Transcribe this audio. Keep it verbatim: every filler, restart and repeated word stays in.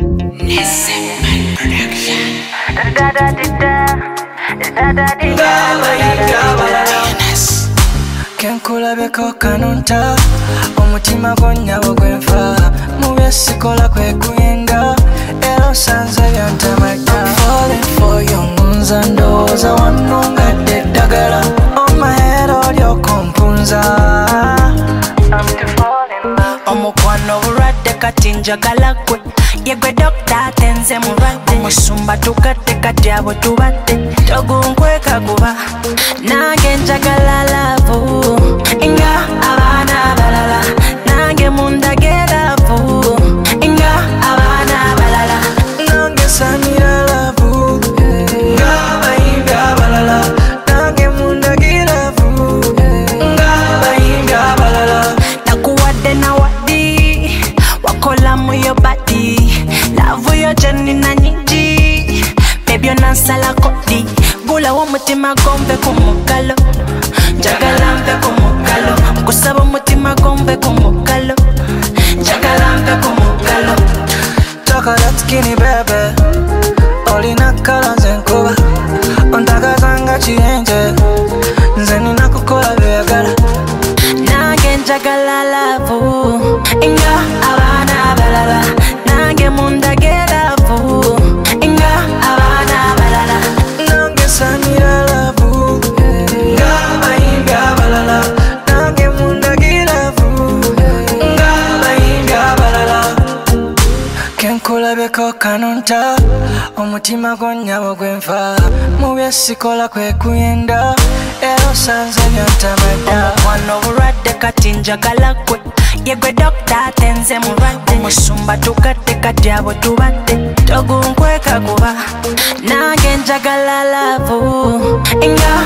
Nissan Production. Kenkulabeko kanunta omutima gonnyawo gwenfa mubyesikola kwe kuyenda era osanze byantamajja. I'm falling for you ngunza ndowooza wannungadde eddagala omaheera olyoka ompunza. Omukwano obulwadde kati njagala gwe yegwe dokita ate nze mulwadde omusumba tugadde kati abo tubadde togunkweka kuba nange njagala laavu nga abaana abalala nange mundage laavu nga abaana abalala nange samira laavu nga abayimbi abalala nange mundage laavu nga abayimbi abalala nakuwadde nawadi wakola muyo badi laavu yo gyenina nyingi bebyo nansala kodi gula w'omutima gombe ku mugalo njagala mpe ku mugalo nkusaba omutima gombe ku mugalo njagala mpe ku mugalo chocolate skinny baby olina kala nze nkuba ontagaza nga kiyenje nze nina kukola byeyagala nange njagala laavu nga abaana abalala nange mundage laavu nga abaana abalala nange samira laavu nga abayimbi abalala nange mundage laavu nga abayimbi abalala. Kenkulabeko kanunta omutima gonnyawo gwenfa mubyesikola kwe kuyenda era osanze byantamajja. Omukwano obulwadde kati njagala gwe yegwe dokita ate nze mulwadde omusumba tugadde kati abo tubadde togunkweka kuba nange njagala laavu nga